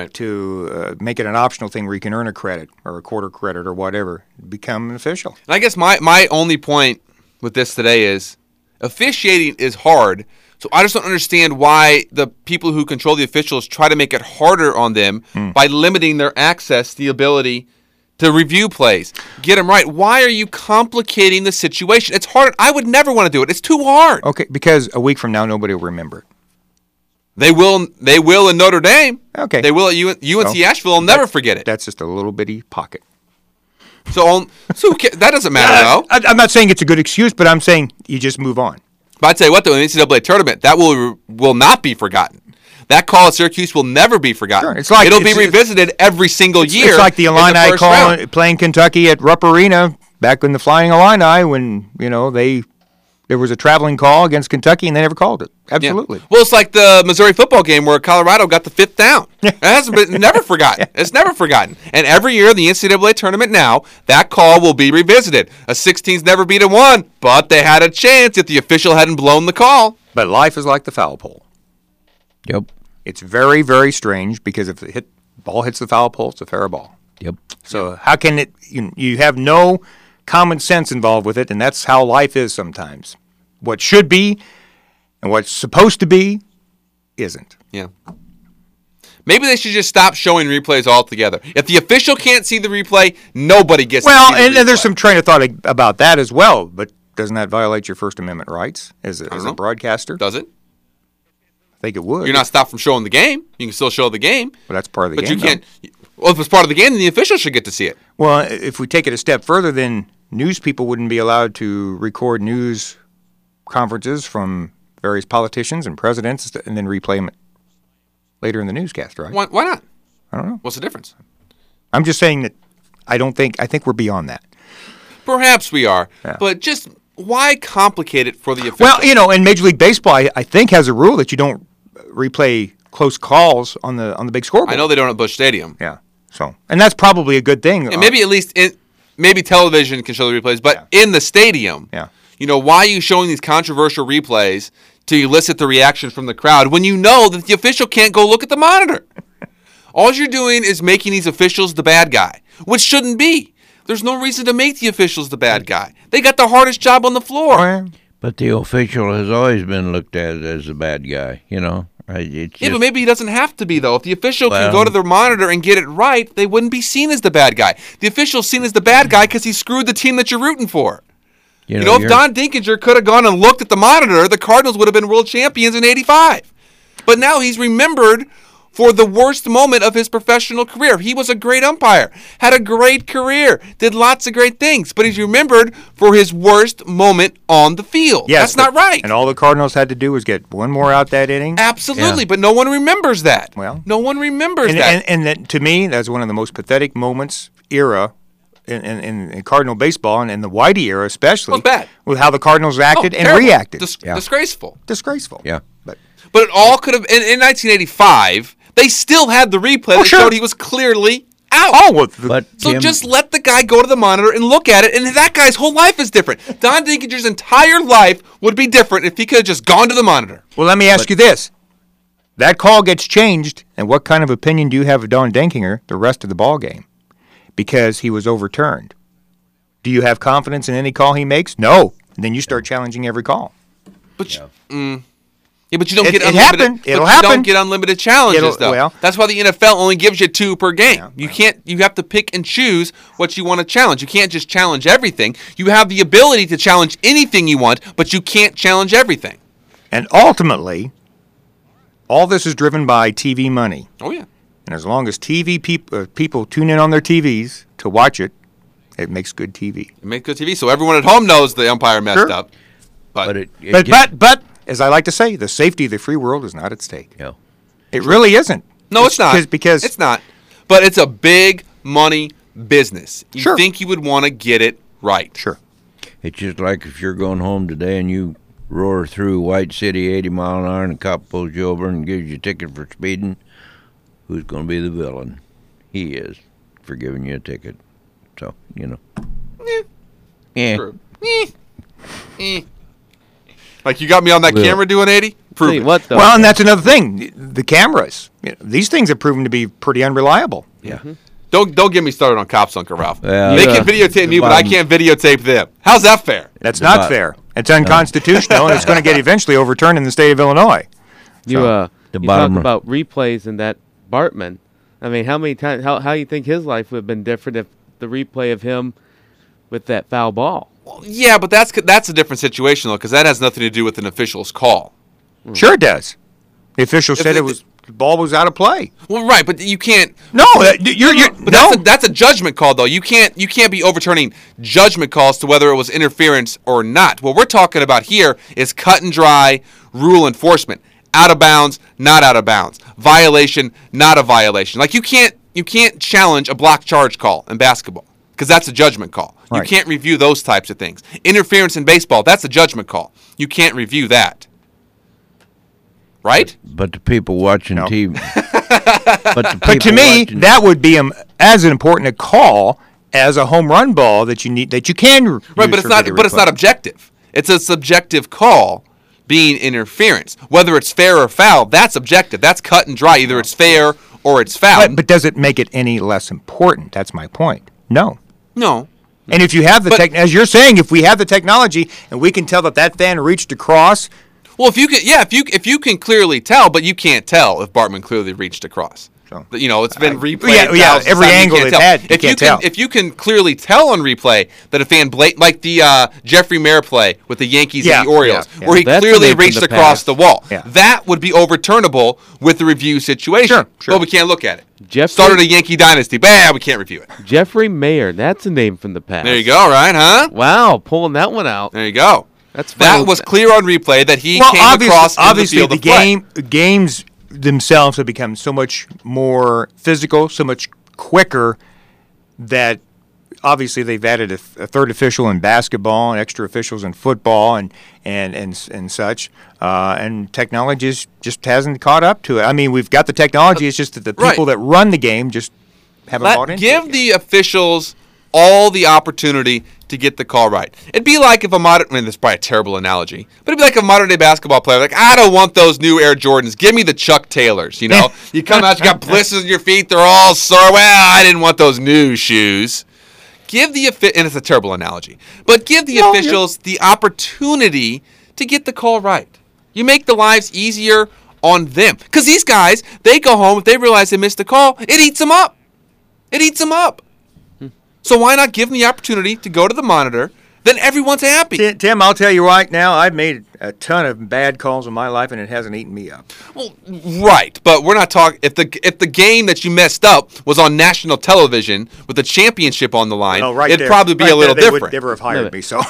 to make it an optional thing where you can earn a credit or a quarter credit or whatever, become an official. And I guess my only point with this today is officiating is hard. So I just don't understand why the people who control the officials try to make it harder on them by limiting their access, the ability to review plays, get them right. Why are you complicating the situation? It's hard. I would never want to do it. It's too hard. Okay, because a week from now, nobody will remember it. They will in Notre Dame. Okay. They will at UNC Asheville. I'll never forget it. That's just a little bitty pocket. So that doesn't matter, though. I'm not saying it's a good excuse, but I'm saying you just move on. But I tell you what, though, in the NCAA tournament, that will not be forgotten. That call at Syracuse will never be forgotten. Sure. It's like it'll be revisited every single year. It's like the Illini first call round. playing Kentucky at Rupp Arena back in the Flying Illini when there was a traveling call against Kentucky and they never called it. Absolutely. Yeah. Well, it's like the Missouri football game where Colorado got the 5th down. It hasn't been never forgotten. It's never forgotten. And every year in the NCAA tournament now, that call will be revisited. A 16's never beat a 1, but they had a chance if the official hadn't blown the call. But life is like the foul pole. Yep. It's very, very strange because if the ball hits the foul pole, it's a fair ball. Yep. So how can it? You have no common sense involved with it, and that's how life is sometimes. What should be and what's supposed to be isn't. Yeah. Maybe they should just stop showing replays altogether. If the official can't see the replay, nobody gets to see the replay. And there's some train of thought about that as well, but doesn't that violate your First Amendment rights as a broadcaster? Does it? I think it would. You're not stopped from showing the game. You can still show the game. Well, that's part of the But game. you can't. Well, if it's part of the game, then the official should get to see it. Well, if we take it a step further, then news people wouldn't be allowed to record news conferences from various politicians and presidents and then replay them later in the newscast, right? Why not? I don't know. What's the difference? I'm just saying that I think we're beyond that. Perhaps we are. Yeah. But just why complicate it for the official? Well, in Major League Baseball, I think has a rule that you don't replay close calls on the big scoreboard. I know they don't at Busch Stadium. Yeah. So, and that's probably a good thing. And maybe at least maybe television can show the replays, but in the stadium, why are you showing these controversial replays to elicit the reaction from the crowd when you know that the official can't go look at the monitor? All you're doing is making these officials the bad guy, which shouldn't be. There's no reason to make the officials the bad guy. They got the hardest job on the floor. But the official has always been looked at as the bad guy, But maybe he doesn't have to be, though. If the official can go to the monitor and get it right, they wouldn't be seen as the bad guy. The official's seen as the bad guy because he screwed the team that you're rooting for. If Don Dinkinger could have gone and looked at the monitor, the Cardinals would have been world champions in '85. But now he's remembered for the worst moment of his professional career. He was a great umpire, had a great career, did lots of great things, but he's remembered for his worst moment on the field. Yes, that's not right. And all the Cardinals had to do was get one more out that inning. Absolutely, but no one remembers that. Well, no one remembers that. And that, to me, that's one of the most pathetic moments in Cardinal baseball, and in the Whitey era especially. Well, bad. With how the Cardinals acted and terrible. reacted. Disgraceful. Disgraceful. Yeah. But it all could have, in 1985, they still had the replay that showed he was clearly out. So just let the guy go to the monitor and look at it, and that guy's whole life is different. Don Dinkinger's entire life would be different if he could have just gone to the monitor. Well, let me ask you this. That call gets changed, and what kind of opinion do you have of Don Dinkinger the rest of the ball game? Because he was overturned. Do you have confidence in any call he makes? No. And then you start challenging every call. But but you don't get unlimited. You don't get unlimited challenges, though. That's why the NFL only gives you 2 per game. You have to pick and choose what you want to challenge. You can't just challenge everything. You have the ability to challenge anything you want, but you can't challenge everything. And ultimately, all this is driven by TV money. Oh yeah. And as long as TV people tune in on their TVs to watch it, it makes good TV. It makes good TV, so everyone at home knows the umpire messed up. But as I like to say, the safety of the free world is not at stake. No. It really isn't. No, it's not. Because it's not. But it's a big money business. You think you would want to get it right. Sure. It's just like if you're going home today and you roar through White City 80 mile an hour and a cop pulls you over and gives you a ticket for speeding, who's going to be the villain? He is, for giving you a ticket. So, True. Like you got me on that camera doing 80? Prove it. What though? Well, and that's another thing. The cameras. These things have proven to be pretty unreliable. Yeah. Don't get me started on cops, Uncle Ralph. Yeah, they can videotape me, but I can't videotape them. How's that fair? That's not fair. It's unconstitutional, and it's going to get eventually overturned in the state of Illinois. You talk about replays in that Bartman. I mean, how many times? How you think his life would have been different if the replay of him with that foul ball? Well, yeah, but that's a different situation though, because that has nothing to do with an official's call. Sure, it does. The official said the ball was out of play. Well, right, but you can't. No, that's a judgment call though. You can't be overturning judgment calls to whether it was interference or not. What we're talking about here is cut and dry rule enforcement. out of bounds, not out of bounds, violation, not a violation. Like you can't challenge a block charge call in basketball because that's a judgment call. Right. You can't review those types of things. Interference in baseball, that's a judgment call. You can't review that. Right? But the people watching TV. But to me, that would be as important a call as a home run ball that you can use right. But it's not objective. It's a subjective call being interference. Whether it's fair or foul, that's objective. That's cut and dry. Either it's fair or it's foul. But does it make it any less important? That's my point. No. No. And if you have as you're saying, if we have the technology and we can tell that fan reached across. Well, if you can clearly tell, but you can't tell if Bartman clearly reached across. So, it's been replayed. Yeah, every angle they've had, you can't tell. If you can clearly tell on replay that a fan like the Jeffrey Mayer play with the Yankees and the Orioles, where he clearly reached across the wall, that would be overturnable with the review situation. Sure. But we can't look at it. Started a Yankee dynasty. We can't review it. Jeffrey Mayer, that's a name from the past. There you go, right, huh? Wow, pulling that one out. There you go. That was clear on replay that he came across in the field of play. Games themselves have become so much more physical, so much quicker that obviously they've added a third official in basketball and extra officials in football and such. And technology just hasn't caught up to it. I mean, we've got the technology. It's just that the people that run the game just haven't bought into it. Give the officials all the opportunity to get the call right. It'd be like if this is probably a terrible analogy, but it'd be like a modern-day basketball player, like, I don't want those new Air Jordans. Give me the Chuck Taylors, You come out, you got blisters in your feet, they're all sore. Well, I didn't want those new shoes. And it's a terrible analogy, but give the officials the opportunity to get the call right. You make the lives easier on them. Because these guys, they go home, if they realize they missed the call, it eats them up. So why not give them the opportunity to go to the monitor? Then everyone's happy. Tim, I'll tell you right now, I've made a ton of bad calls in my life, and it hasn't eaten me up. Well, right, but we're not talking. If the game that you messed up was on national television with the championship on the line, it'd probably be a little different. They would never have hired me. So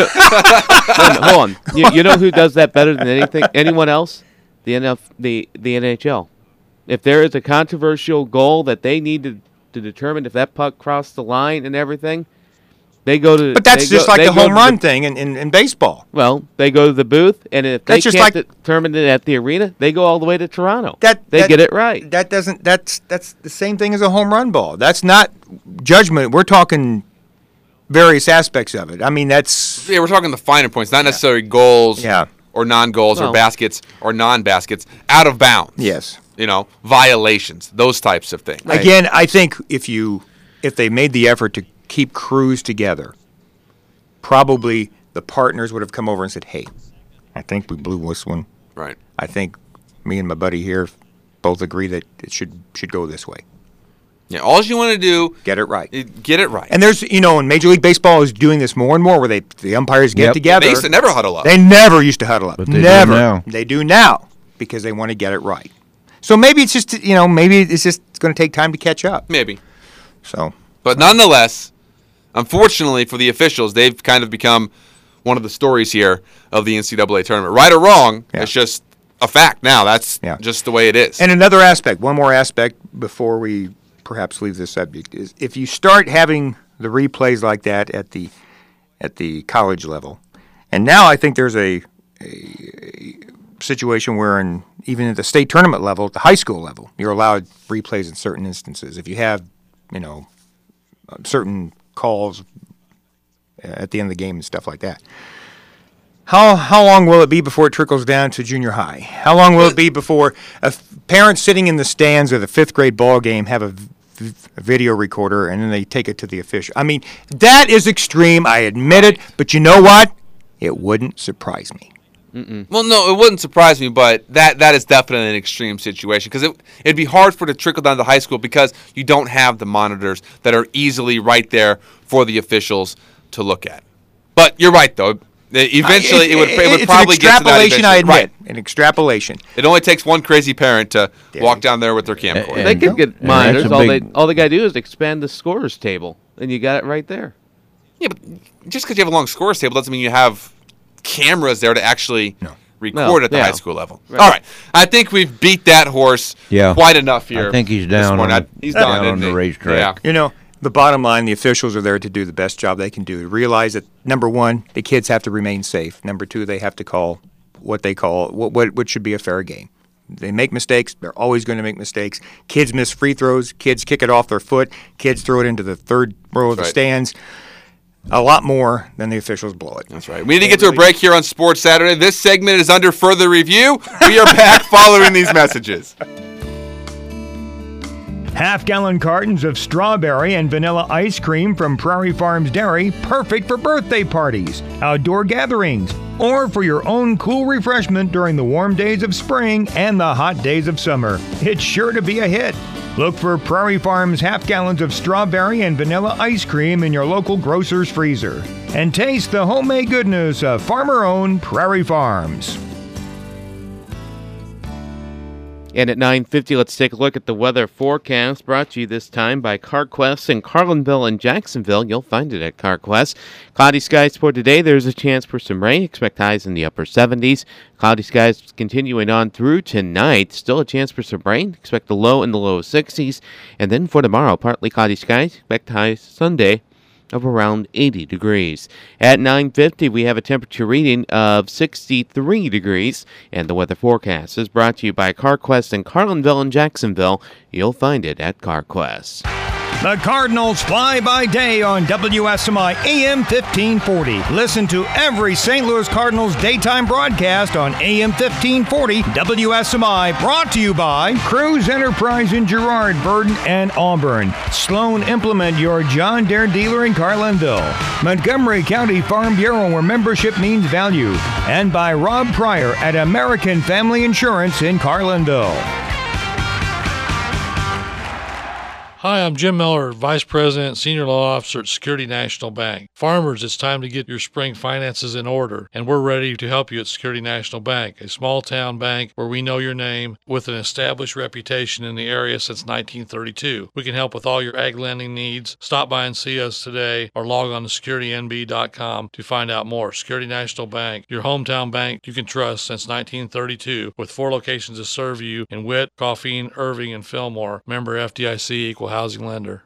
hold on. You know who does that better than anyone else? The NHL. If there is a controversial goal that they need to determine if that puck crossed the line and everything, they go to. But that's just like the home run thing in baseball. Well, they go to the booth, and if they can't determine it at the arena, they go all the way to Toronto. They get it right. That's the same thing as a home run ball. That's not judgment. We're talking various aspects of it. I mean, we're talking the finer points, not necessarily goals, or non-goals, or baskets or non-baskets, out of bounds. Yes. Violations, those types of things. Right. Again, I think if they made the effort to keep crews together, probably the partners would have come over and said, hey, I think we blew this one. Right. I think me and my buddy here both agree that it should go this way. Yeah, all you want to do, get it right. And there's, and Major League Baseball is doing this more and more where the umpires get together. They used to never huddle up. They never used to huddle up. But they never. do now. They do now because they want to get it right. So maybe it's just, it's going to take time to catch up. Maybe. So. But nonetheless, unfortunately for the officials, they've kind of become one of the stories here of the NCAA tournament. Right or wrong, it's just a fact now. That's just the way it is. And one more aspect before we perhaps leave this subject, is if you start having the replays like that at the college level, and now I think there's a situation where even at the state tournament level, at the high school level, you're allowed replays in certain instances. If you have, certain calls at the end of the game and stuff like that. How long will it be before it trickles down to junior high? How long will it be before a parent sitting in the stands of the fifth grade ball game have a video recorder and then they take it to the official? I mean, that is extreme. I admit it, but you know what? It wouldn't surprise me. Mm-mm. Well, no, it wouldn't surprise me, but that is definitely an extreme situation because it'd be hard for it to trickle down to high school because you don't have the monitors that are easily right there for the officials to look at. But you're right, though. Eventually, it would probably get to that eventually. I admit. An extrapolation. It only takes one crazy parent to walk down there with their camcorder. They could get monitors. All they got to do is expand the scorers table, and you got it right there. Yeah, but just because you have a long scorers table doesn't mean you have cameras there to actually record at the yeah. high school level. Right. All right. I think we've beat that horse quite enough here. I think he's down he's down on the racetrack. Yeah. The bottom line, the officials are there to do the best job they can do. To realize that, number one, the kids have to remain safe. Number two, they have to call what should be a fair game. They make mistakes. They're always going to make mistakes. Kids miss free throws. Kids kick it off their foot. Kids throw it into the third row of the stands. A lot more than the officials blow it. That's right. We need to get to a break here on Sports Saturday. This segment is under further review. We are back following these messages. Half-gallon cartons of strawberry and vanilla ice cream from Prairie Farms Dairy, perfect for birthday parties, outdoor gatherings, or for your own cool refreshment during the warm days of spring and the hot days of summer. It's sure to be a hit. Look for Prairie Farms half-gallons of strawberry and vanilla ice cream in your local grocer's freezer. And taste the homemade goodness of farmer-owned Prairie Farms. And at 9:50, let's take a look at the weather forecast, brought to you this time by CarQuest in Carlinville and Jacksonville. You'll find it at CarQuest. Cloudy skies for today. There's a chance for some rain. Expect highs in the upper 70s. Cloudy skies continuing on through tonight. Still a chance for some rain. Expect a low in the low 60s. And then for tomorrow, partly cloudy skies. Expect highs Sunday of around 80 degrees. At 9:50, we have a temperature reading of 63 degrees, and the weather forecast is brought to you by CarQuest in Carlinville and Jacksonville. You'll find it at CarQuest. The Cardinals fly by day on WSMI AM 1540. Listen to every St. Louis Cardinals daytime broadcast on AM 1540 WSMI, brought to you by Cruise Enterprise in Girard, Burton, and Auburn. Sloan Implement, your John Deere dealer in Carlinville. Montgomery County Farm Bureau, where membership means value. And by Rob Pryor at American Family Insurance in Carlinville. Hi, I'm Jim Miller, Vice President, Senior Loan Officer at Security National Bank. Farmers, it's time to get your spring finances in order, and we're ready to help you at Security National Bank, a small-town bank where we know your name with an established reputation in the area since 1932. We can help with all your ag lending needs. Stop by and see us today or log on to securitynb.com to find out more. Security National Bank, your hometown bank you can trust since 1932, with 4 locations to serve you in Witt, Coffeen, Irving, and Fillmore. Member FDIC, equal housing lender.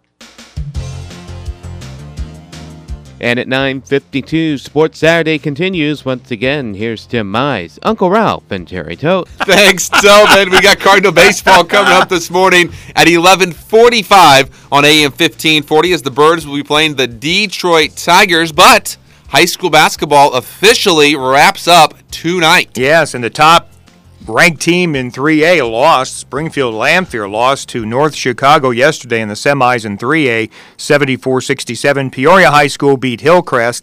And at 9:52, Sports Saturday continues. Once again, here's Tim Mize, Uncle Ralph, and Terry Tote. Thanks, Tobin. We got Cardinal baseball coming up this morning at 11:45 on AM 1540 as the Birds will be playing the Detroit Tigers. But high school basketball officially wraps up tonight. Yes, and the top ranked team in 3A lost. Springfield Lamphere lost to North Chicago yesterday in the semis in 3A, 74-67. Peoria High School beat Hillcrest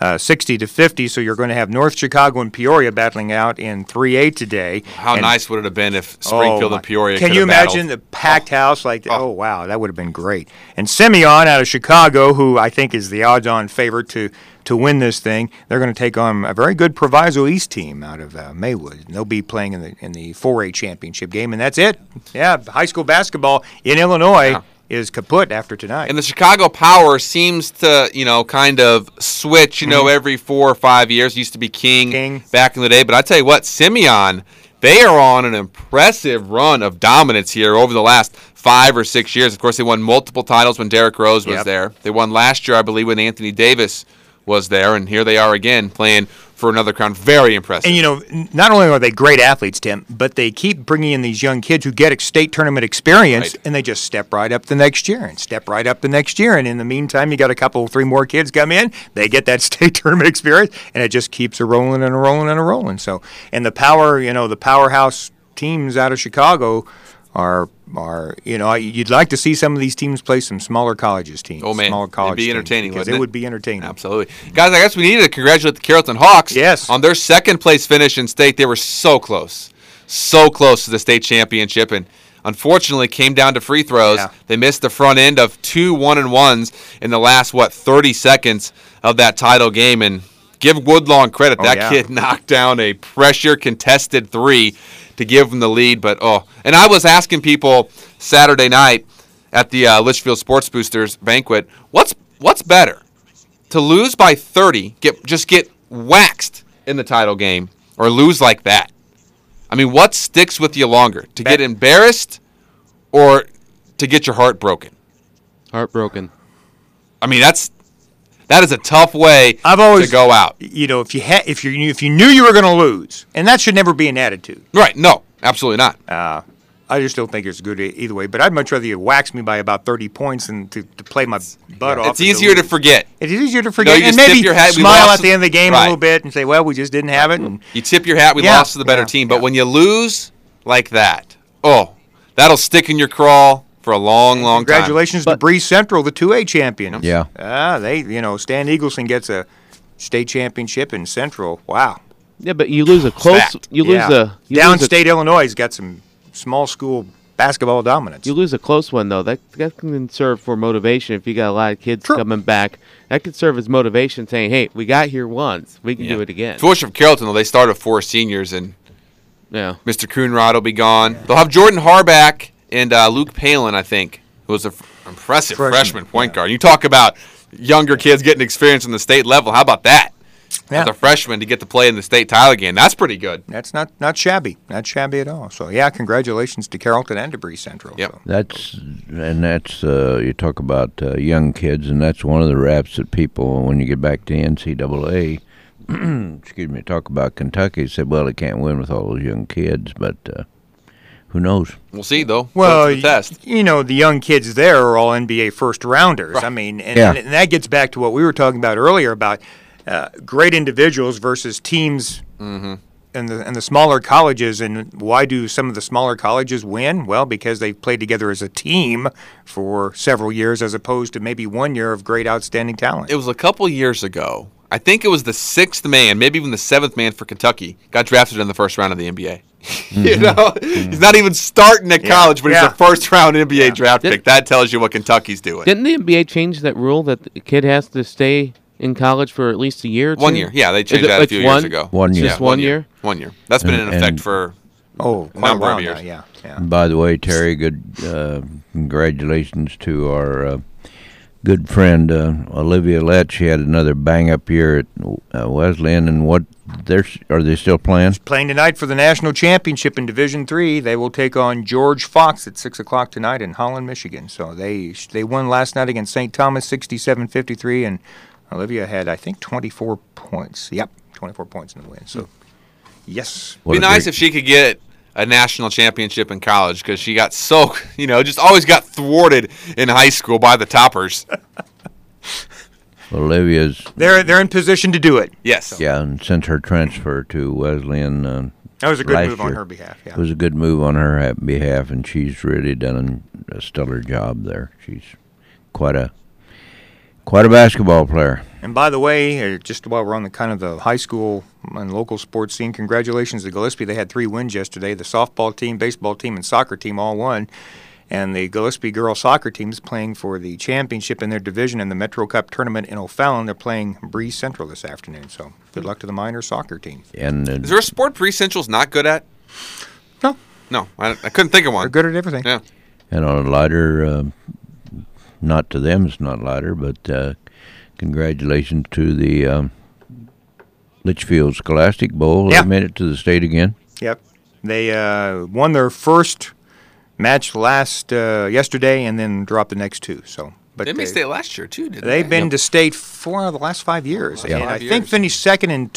60-50, so you're going to have North Chicago and Peoria battling out in 3A today. How nice would it have been if Springfield and Peoria Can you imagine the packed house like that? Oh, wow, that would have been great. And Simeon out of Chicago, who I think is the odds-on favorite to win this thing, they're going to take on a very good Proviso East team out of Maywood. They'll be playing in the 4A championship game, and that's it. Yeah, high school basketball in Illinois is kaput after tonight. And the Chicago Power seems to, kind of switch, every 4 or 5 years. It used to be King back in the day. But I tell you what, Simeon, they are on an impressive run of dominance here over the last 5 or 6 years. Of course, they won multiple titles when Derrick Rose was there. They won last year, I believe, when Anthony Davis was there, and here they are again playing for another crown. Very impressive. And, not only are they great athletes, Tim, but they keep bringing in these young kids who get state tournament experience, and they just step right up the next year and step right up the next year. And in the meantime, you got a couple, 3 more kids come in, they get that state tournament experience, and it just keeps a rolling and a rolling and a rolling. So, and the power, the powerhouse teams out of Chicago are you'd like to see some of these teams play some smaller colleges teams. Oh, man. Smaller college It'd be entertaining, because wouldn't it would be entertaining. Absolutely. Guys, I guess we needed to congratulate the Carrollton Hawks on their second place finish in state. They were so close to the state championship, and unfortunately came down to free throws. Yeah. They missed the front end of 2 1-and-1s in the last, 30 seconds of that title game, and give Woodlawn credit. That kid knocked down a pressure contested 3 to give them the lead. But and I was asking people Saturday night at the Litchfield Sports Boosters banquet, what's better, to lose by 30, get waxed in the title game, or lose like that. I mean, what sticks with you longer? To get embarrassed or to get your heart broken? Heartbroken. I mean, that is a tough way to go out. If you knew you were going to lose, and that should never be an attitude. Right. No, absolutely not. I just don't think it's good either way. But I'd much rather you wax me by about 30 points than to play my butt off. It's easier to forget. It is easier to forget. You And just maybe tip your hat, smile at the end of the game Right. a little bit and say, well, we just didn't have it. And You tip your hat, we lost to the better team. But when you lose like that, that'll stick in your crawl for a long, long time. Congratulations to Breeze Central, the 2A champion. Yeah. Stan Eagleson gets a state championship in Central. Wow. Yeah, but you lose a close. Fact. Downstate Illinois has got some small school basketball dominance. You lose a close one though. That can serve for motivation if you got a lot of kids coming back. That could serve as motivation, saying, "Hey, we got here once. We can do it again." Fortunate for Carrollton, though, they started 4 seniors, and Mr. Coonrod will be gone. They'll have Jordan Harback and Luke Palin, I think, who was an impressive freshman point guard. You talk about younger kids getting experience on the state level. How about that? Yeah. As a freshman to get to play in the state title game, that's pretty good. That's not shabby. Not shabby at all. So, congratulations to Carrollton and to Breeze Central. Yep. So. That's you talk about young kids, and that's one of the raps that people, when you get back to NCAA, talk about Kentucky, said, well, they can't win with all those young kids, but who knows? We'll see, though. Well, the test. The young kids there are all NBA first-rounders. Right. I mean, and that gets back to what we were talking about earlier about great individuals versus teams in the smaller colleges. And why do some of the smaller colleges win? Well, because they've played together as a team for several years as opposed to maybe 1 year of great, outstanding talent. It was a couple years ago. I think it was the 6th man, maybe even the 7th man for Kentucky, got drafted in the first round of the NBA. He's not even starting at college, but he's a first-round NBA draft pick. That tells you what Kentucky's doing. Didn't the NBA change that rule that the kid has to stay in college for at least a year or two? 1 year. Yeah, they changed that a few years ago. 1 year. Just 1 year? 1 year. That's been in effect for a number of years. Yeah. And by the way, Terry, good congratulations to our good friend Olivia Lett. She had another bang-up year at Wesleyan, and are they still playing? Playing tonight for the national championship in Division III. They will take on George Fox at 6 o'clock tonight in Holland, Michigan. So they won last night against St. Thomas 67-53, and Olivia had, I think, 24 points. Yep, 24 points in the win. So, yes. It'd be nice if she could get a national championship in college because she got just always got thwarted in high school by the toppers. Olivia's they're in position to do it. Yes. Yeah, and since her transfer to Wesleyan that was a good move on her behalf. Yeah. It was a good move on her behalf, and she's really done a stellar job there. She's quite a basketball player. And by the way, just while we're on the kind of the high school and local sports scene, congratulations to Gillespie. They had 3 wins yesterday. The softball team, baseball team, and soccer team all won. And the Gillespie girls soccer team is playing for the championship in their division in the Metro Cup tournament in O'Fallon. They're playing Breeze Central this afternoon. So good luck to the minor soccer team. And is there a sport Breeze Central's not good at? No, I couldn't think of one. They're good at everything. Yeah. And on a lighter, not to them, it's not lighter, but congratulations to the Litchfield Scholastic Bowl. Yeah. They made it to the state again. Yep. They won their first match yesterday and then dropped the next 2. So, but they made state last year too, didn't they? They've been to state for the last 5 years. Yeah. And I think finished second in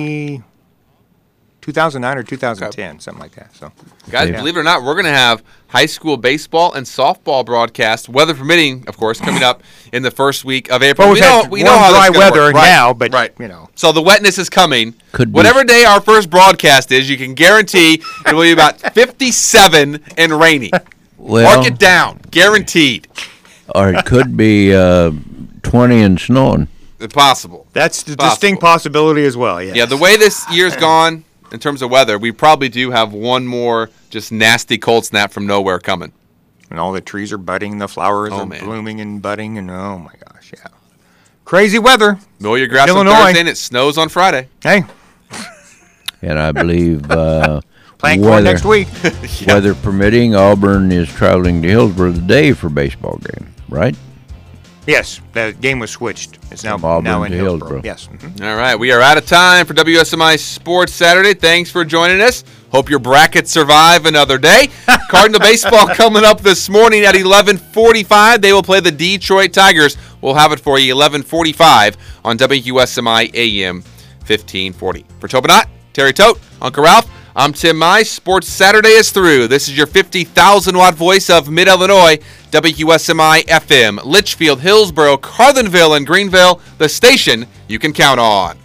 2009 or 2010, something like that. So, guys, believe it or not, we're going to have high school baseball and softball broadcast, weather permitting, of course, coming up in the first week of April. Well, we know how dry weather now, but So the wetness is coming. Could Whatever day our first broadcast is, you can guarantee it will be about 57 and rainy. Well, Mark it down, guaranteed. Or it could be 20 and snowing. Possible. That's the distinct possibility as well. Yes. Yeah, the way this year's gone in terms of weather, we probably do have one more just nasty cold snap from nowhere coming. And all the trees are budding, the flowers are blooming and budding, and oh my gosh, yeah. Crazy weather. Mow your grass Illinois. on Thursday and it snows on Friday. Hey. And I believe playing for next week. Weather permitting, Auburn is traveling to Hillsborough today for baseball game, right? Yes, the game was switched. It's now From Auburn in to Hillsborough. Hillsborough. Yes. All right, we are out of time for WSMI Sports Saturday. Thanks for joining us. Hope your brackets survive another day. Cardinal baseball coming up this morning at 11:45. They will play the Detroit Tigers. We'll have it for you 11:45 on WSMI AM 1540. For Tobinot, Terry Tote, Uncle Ralph, I'm Tim Mize. Sports Saturday is through. This is your 50,000-watt voice of Mid-Illinois, WSMI FM, Litchfield, Hillsborough, Carlinville, and Greenville, the station you can count on.